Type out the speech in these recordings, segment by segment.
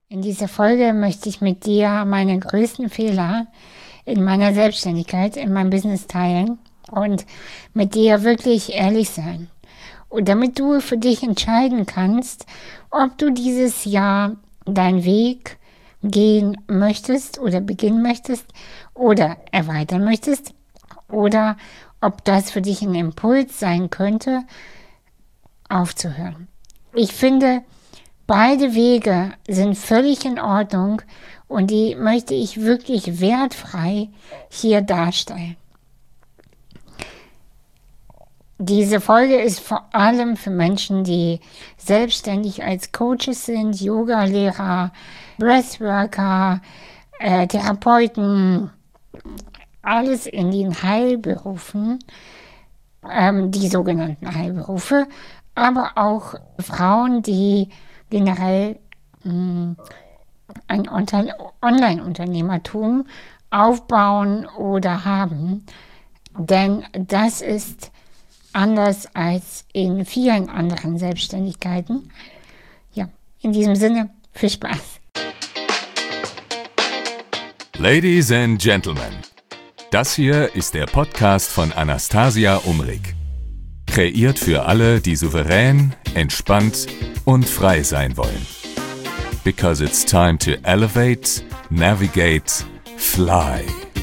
In dieser Folge möchte ich mit dir meine größten Fehler in meiner Selbstständigkeit, in meinem Business teilen und mit dir wirklich ehrlich sein. Und damit du für dich entscheiden kannst, ob du dieses Jahr deinen Weg gehen möchtest oder beginnen möchtest oder erweitern möchtest oder ob das für dich ein Impuls sein könnte, aufzuhören. Ich finde, beide Wege sind völlig in Ordnung und die möchte ich wirklich wertfrei hier darstellen. Diese Folge ist vor allem für Menschen, die selbstständig als Coaches sind, Yoga-Lehrer, Breathworker, Therapeuten, alles in den Heilberufen, die sogenannten Heilberufe, aber auch Frauen, die generell ein Online-Unternehmertum aufbauen oder haben. Denn das ist anders als in vielen anderen Selbstständigkeiten. Ja, in diesem Sinne, viel Spaß. Ladies and Gentlemen, das hier ist der Podcast von Anastasia Umrig. Kreiert für alle, die souverän, entspannt und frei sein wollen. Because it's time to elevate, navigate, fly.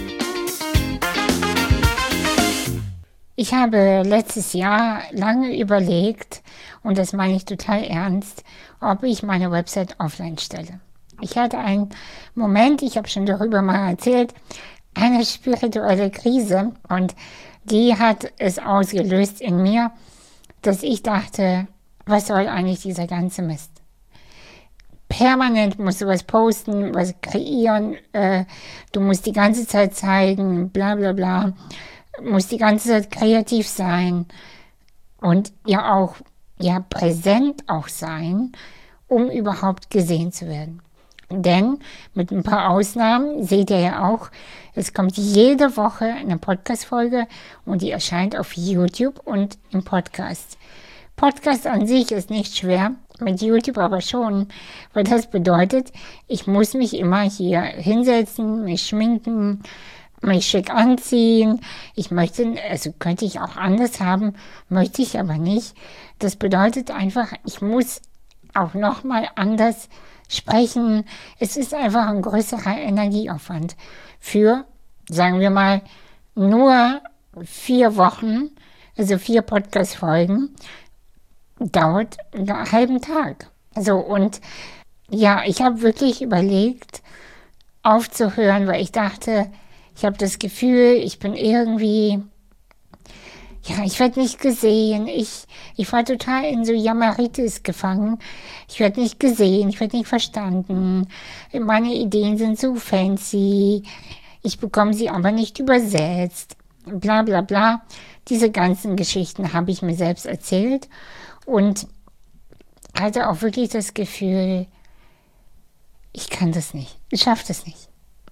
Ich habe letztes Jahr lange überlegt, und das meine ich total ernst, ob ich meine Website offline stelle. Ich hatte einen Moment, ich habe schon darüber mal erzählt, eine spirituelle Krise, und die hat es ausgelöst in mir, dass ich dachte, was soll eigentlich dieser ganze Mist? Permanent musst du was posten, was kreieren, du musst die ganze Zeit zeigen, bla bla bla, musst die ganze Zeit kreativ sein und präsent auch sein, um überhaupt gesehen zu werden. Denn mit ein paar Ausnahmen seht ihr ja auch, es kommt jede Woche eine Podcast-Folge und die erscheint auf YouTube und im Podcast. Podcast an sich ist nicht schwer, mit YouTube aber schon, weil das bedeutet, ich muss mich immer hier hinsetzen, mich schminken, mich schick anziehen. Könnte ich auch anders haben, möchte ich aber nicht. Das bedeutet einfach, ich muss auch nochmal anders sprechen. Es ist einfach ein größerer Energieaufwand für, sagen wir mal, nur 4 Wochen, also 4 Podcast-Folgen, dauert einen halben Tag. Und ja, ich habe wirklich überlegt, aufzuhören, weil ich dachte, ich habe das Gefühl, ich bin irgendwie, ich werde nicht gesehen. Ich war total in so Jammeritis gefangen. Ich werde nicht gesehen, ich werde nicht verstanden. Meine Ideen sind so fancy. Ich bekomme sie aber nicht übersetzt. Bla bla bla. Diese ganzen Geschichten habe ich mir selbst erzählt und hatte auch wirklich das Gefühl, ich kann das nicht. Ich schaffe das nicht.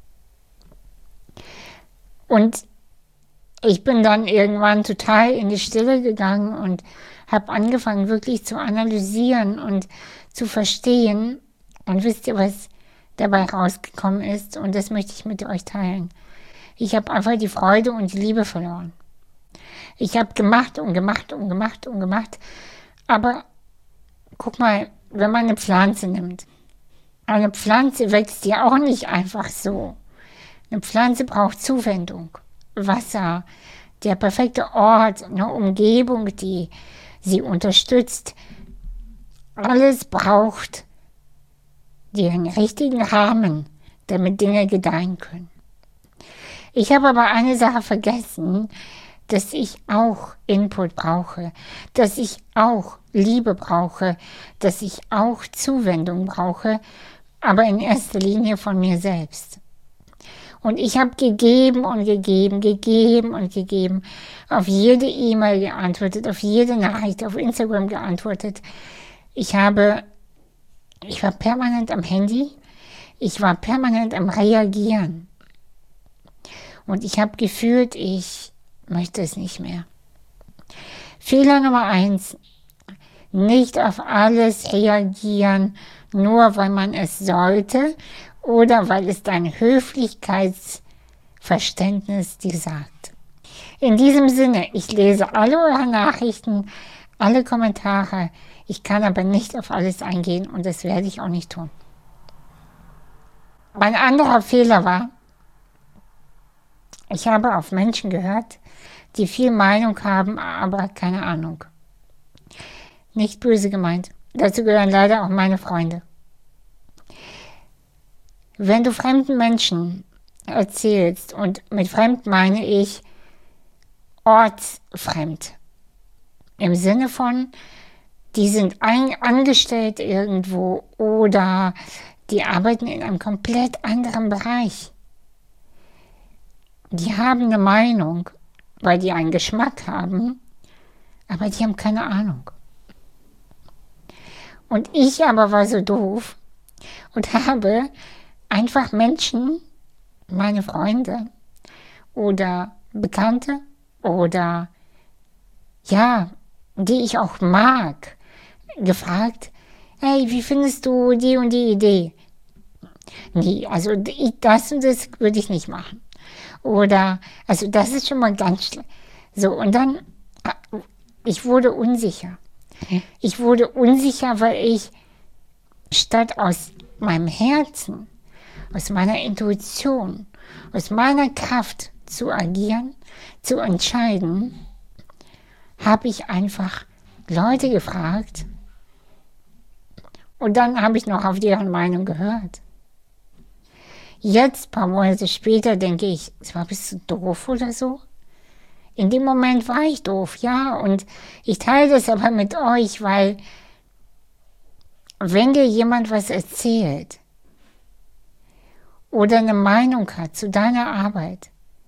Und ich bin dann irgendwann total in die Stille gegangen und habe angefangen, wirklich zu analysieren und zu verstehen. Und wisst ihr, was dabei rausgekommen ist? Und das möchte ich mit euch teilen. Ich habe einfach die Freude und die Liebe verloren. Ich habe gemacht und gemacht und gemacht und gemacht. Aber guck mal, wenn man eine Pflanze nimmt, eine Pflanze wächst ja auch nicht einfach so. Eine Pflanze braucht Zuwendung, Wasser, der perfekte Ort, eine Umgebung, die sie unterstützt. Alles braucht den richtigen Rahmen, damit Dinge gedeihen können. Ich habe aber eine Sache vergessen, dass ich auch Input brauche, dass ich auch Liebe brauche, dass ich auch Zuwendung brauche, aber in erster Linie von mir selbst. Und ich habe gegeben und gegeben, gegeben und gegeben, auf jede E-Mail geantwortet, auf jede Nachricht, auf Instagram geantwortet. Ich war permanent am Handy, ich war permanent am Reagieren. Und ich habe gefühlt, ich möchte es nicht mehr. Fehler Nummer 1, nicht auf alles reagieren, nur weil man es sollte oder weil es dein Höflichkeitsverständnis dir sagt. In diesem Sinne, ich lese alle eure Nachrichten, alle Kommentare. Ich kann aber nicht auf alles eingehen und das werde ich auch nicht tun. Mein anderer Fehler war, ich habe auf Menschen gehört, die viel Meinung haben, aber keine Ahnung. Nicht böse gemeint. Dazu gehören leider auch meine Freunde. Wenn du fremden Menschen erzählst, und mit fremd meine ich ortsfremd, im Sinne von, die sind angestellt irgendwo oder die arbeiten in einem komplett anderen Bereich. Die haben eine Meinung, weil die einen Geschmack haben, aber die haben keine Ahnung. Und ich aber war so doof und habe einfach Menschen, meine Freunde oder Bekannte oder ja, die ich auch mag, gefragt, hey, wie findest du die und die Idee? Nee, also das und das würde ich nicht machen. Oder, also das ist schon mal ganz schlecht. So, und dann, ich wurde unsicher. Ich wurde unsicher, weil ich statt aus meinem Herzen, aus meiner Intuition, aus meiner Kraft zu agieren, zu entscheiden, habe ich einfach Leute gefragt und dann habe ich noch auf deren Meinung gehört. Jetzt, ein paar Monate später, denke ich, bist du doof oder so? In dem Moment war ich doof, ja, und ich teile das aber mit euch, weil wenn dir jemand was erzählt oder eine Meinung hat zu deiner Arbeit,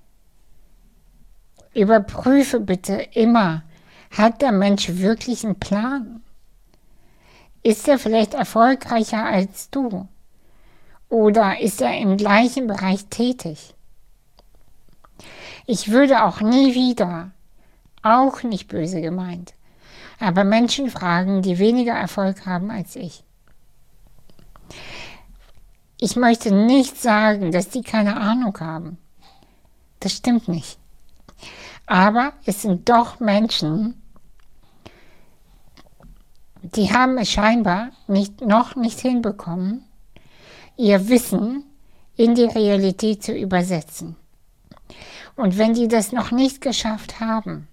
überprüfe bitte immer, hat der Mensch wirklich einen Plan? Ist er vielleicht erfolgreicher als du? Oder ist er im gleichen Bereich tätig? Ich würde auch nie wieder, auch nicht böse gemeint, aber Menschen fragen, die weniger Erfolg haben als ich. Ich möchte nicht sagen, dass die keine Ahnung haben. Das stimmt nicht. Aber es sind doch Menschen, die haben es scheinbar noch nicht hinbekommen, ihr Wissen in die Realität zu übersetzen. Und wenn die das noch nicht geschafft haben,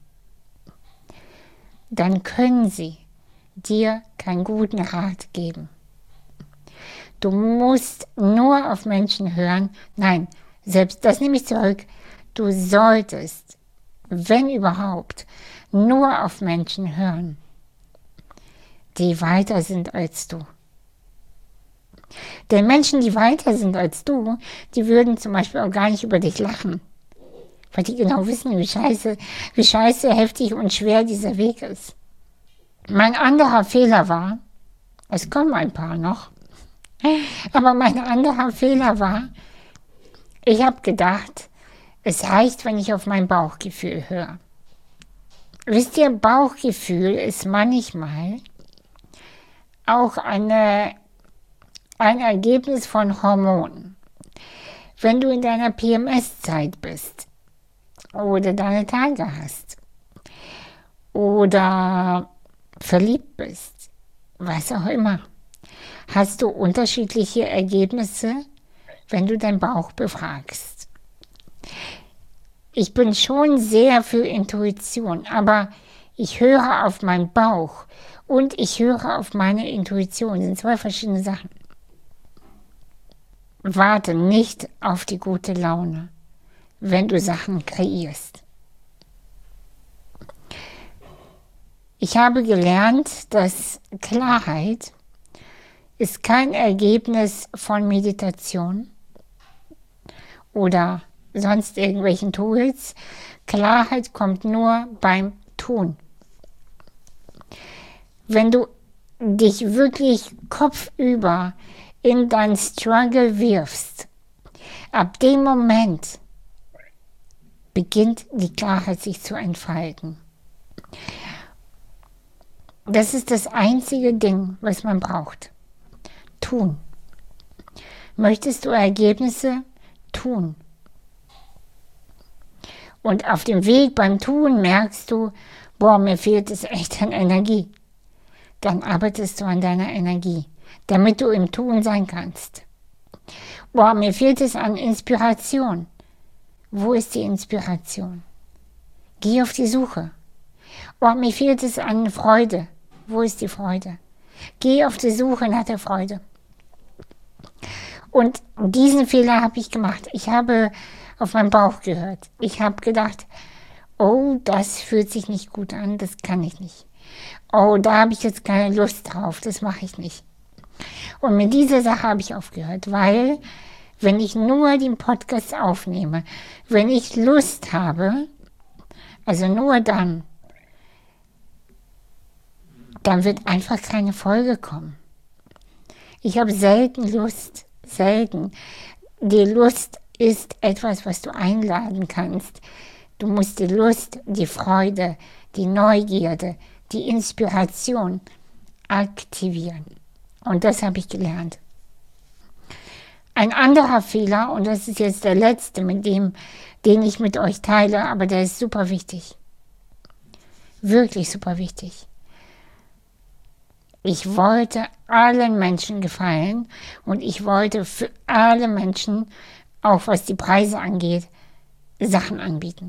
dann können sie dir keinen guten Rat geben. Du musst nur auf Menschen hören. Nein, selbst das nehme ich zurück. Du solltest, wenn überhaupt, nur auf Menschen hören, die weiter sind als du. Denn Menschen, die weiter sind als du, die würden zum Beispiel auch gar nicht über dich lachen. Weil die genau wissen, wie scheiße, heftig und schwer dieser Weg ist. Mein anderer Fehler war, es kommen ein paar noch, aber mein anderer Fehler war, ich habe gedacht, es reicht, wenn ich auf mein Bauchgefühl höre. Wisst ihr, Bauchgefühl ist manchmal auch ein Ergebnis von Hormonen. Wenn du in deiner PMS-Zeit bist oder deine Tage hast oder verliebt bist, was auch immer, hast du unterschiedliche Ergebnisse, wenn du deinen Bauch befragst. Ich bin schon sehr für Intuition, aber ich höre auf meinen Bauch und ich höre auf meine Intuition. Das sind zwei verschiedene Sachen. Warte nicht auf die gute Laune, wenn du Sachen kreierst. Ich habe gelernt, dass Klarheit ist kein Ergebnis von Meditation oder sonst irgendwelchen Tools. Klarheit kommt nur beim Tun. Wenn du dich wirklich kopfüber in dein Struggle wirfst, ab dem Moment beginnt die Klarheit sich zu entfalten. Das ist das einzige Ding, was man braucht. Tun. Möchtest du Ergebnisse? Tun. Und auf dem Weg beim Tun merkst du, boah, mir fehlt es echt an Energie. Dann arbeitest du an deiner Energie, damit du im Tun sein kannst. Boah, mir fehlt es an Inspiration. Wo ist die Inspiration? Geh auf die Suche. Boah, mir fehlt es an Freude. Wo ist die Freude? Geh auf die Suche nach der Freude. Und diesen Fehler habe ich gemacht. Ich habe auf meinen Bauch gehört. Ich habe gedacht, oh, das fühlt sich nicht gut an, das kann ich nicht. Oh, da habe ich jetzt keine Lust drauf, das mache ich nicht. Und mit dieser Sache habe ich aufgehört, weil wenn ich nur den Podcast aufnehme, wenn ich Lust habe, also nur dann wird einfach keine Folge kommen. Ich habe selten Lust, selten. Die Lust ist etwas, was du einladen kannst. Du musst die Lust, die Freude, die Neugierde, die Inspiration aktivieren. Und das habe ich gelernt. Ein anderer Fehler, und das ist jetzt der letzte, den ich mit euch teile, aber der ist super wichtig. Wirklich super wichtig. Ich wollte allen Menschen gefallen und ich wollte für alle Menschen, auch was die Preise angeht, Sachen anbieten.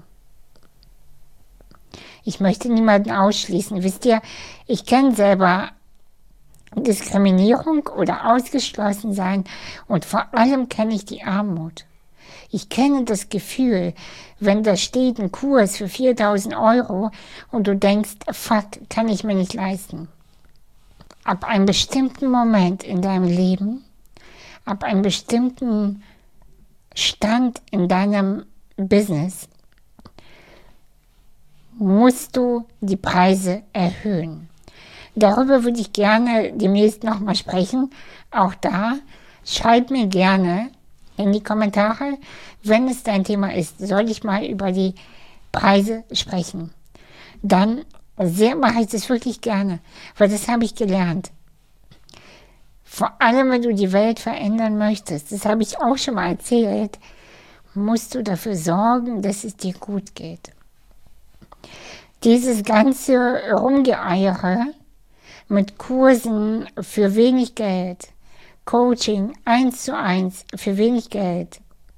Ich möchte niemanden ausschließen. Wisst ihr, ich kenne selber Diskriminierung oder ausgeschlossen sein und vor allem kenne ich die Armut. Ich kenne das Gefühl, wenn da steht ein Kurs für 4.000 € und du denkst, fuck, kann ich mir nicht leisten. Ab einem bestimmten Moment in deinem Leben, ab einem bestimmten Stand in deinem Business, musst du die Preise erhöhen. Darüber würde ich gerne demnächst nochmal sprechen. Auch da, schreib mir gerne in die Kommentare, wenn es dein Thema ist, soll ich mal über die Preise sprechen. Dann mache ich das wirklich gerne, weil das habe ich gelernt. Vor allem, wenn du die Welt verändern möchtest, das habe ich auch schon mal erzählt, musst du dafür sorgen, dass es dir gut geht. Dieses ganze Rumgeeiere mit Kursen für wenig Geld, Coaching 1:1 für wenig Geld.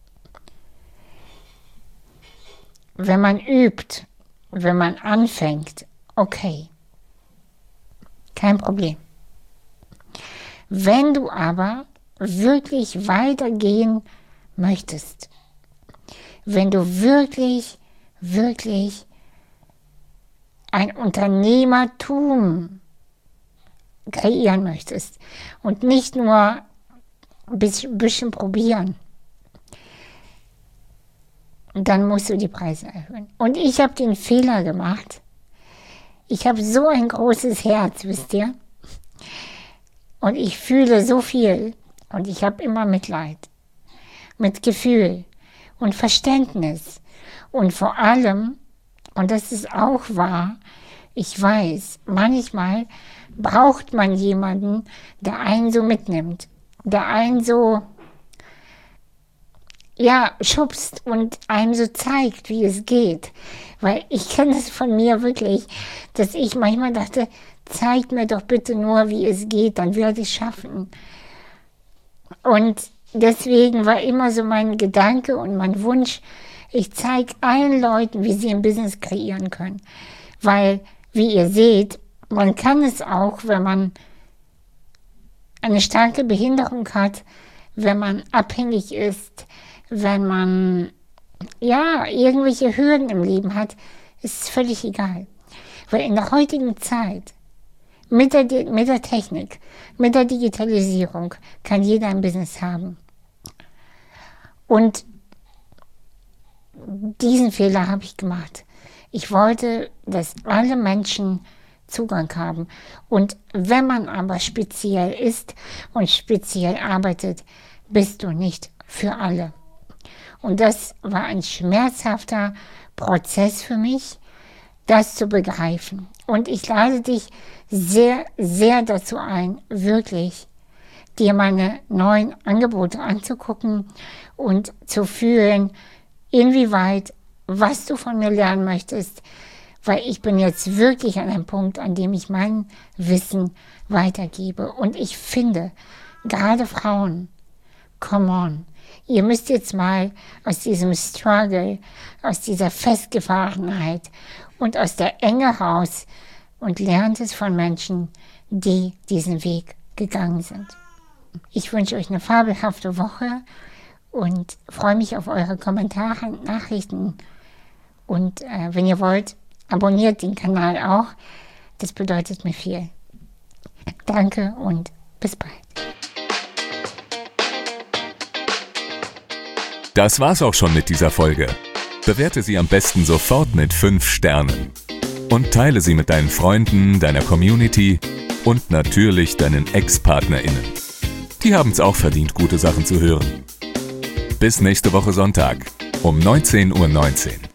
Wenn man übt, wenn man anfängt, okay, kein Problem. Wenn du aber wirklich weitergehen möchtest, wenn du wirklich ein Unternehmertum kreieren möchtest und nicht nur ein bisschen probieren, dann musst du die Preise erhöhen. Und ich habe den Fehler gemacht. Ich habe so ein großes Herz, wisst ihr? Und ich fühle so viel und ich habe immer Mitleid, mit Gefühl und Verständnis. Und vor allem, und das ist auch wahr, ich weiß, manchmal braucht man jemanden, der einen so mitnimmt, der einen so schubst und einem so zeigt, wie es geht. Weil ich kenne es von mir wirklich, dass ich manchmal dachte, zeig mir doch bitte nur, wie es geht, dann werde ich es schaffen. Und deswegen war immer so mein Gedanke und mein Wunsch, ich zeige allen Leuten, wie sie ein Business kreieren können. Weil, wie ihr seht, man kann es auch, wenn man eine starke Behinderung hat, wenn man abhängig ist, wenn man irgendwelche Hürden im Leben hat, ist es völlig egal. Weil in der heutigen Zeit, mit der Technik, mit der Digitalisierung, kann jeder ein Business haben. Und diesen Fehler habe ich gemacht. Ich wollte, dass alle Menschen Zugang haben. Und wenn man aber speziell ist und speziell arbeitet, bist du nicht für alle. Und das war ein schmerzhafter Prozess für mich, das zu begreifen. Und ich lade dich sehr, sehr dazu ein, wirklich dir meine neuen Angebote anzugucken und zu fühlen, inwieweit, was du von mir lernen möchtest, weil ich bin jetzt wirklich an einem Punkt, an dem ich mein Wissen weitergebe. Und ich finde, gerade Frauen, come on, ihr müsst jetzt mal aus diesem Struggle, aus dieser Festgefahrenheit und aus der Enge raus und lernt es von Menschen, die diesen Weg gegangen sind. Ich wünsche euch eine fabelhafte Woche und freue mich auf eure Kommentare und Nachrichten. Und wenn ihr wollt, abonniert den Kanal auch. Das bedeutet mir viel. Danke und bis bald. Das war's auch schon mit dieser Folge. Bewerte sie am besten sofort mit 5 Sternen. Und teile sie mit deinen Freunden, deiner Community und natürlich deinen Ex-PartnerInnen. Die haben's auch verdient, gute Sachen zu hören. Bis nächste Woche Sonntag um 19:19 Uhr.